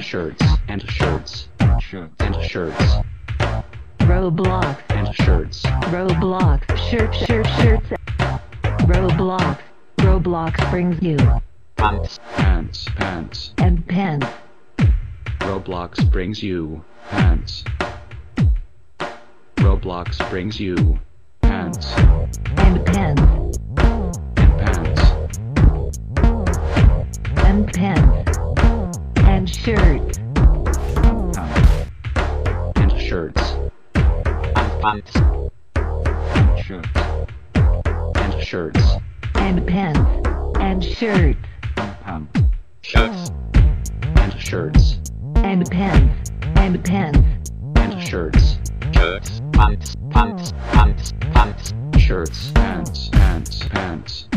shirts and shirts shirts and shirts Roblox and shirts Roblox shirts Roblox brings you pants pants and pens. Roblox brings you pants. Roblox brings you pants And pens. and pants And pens. And shirts. and shirts and pants shirts and shirts And pens. And shirts. and pants shirts and shirts And pens. And pens. and shirts shirts pants shirts pants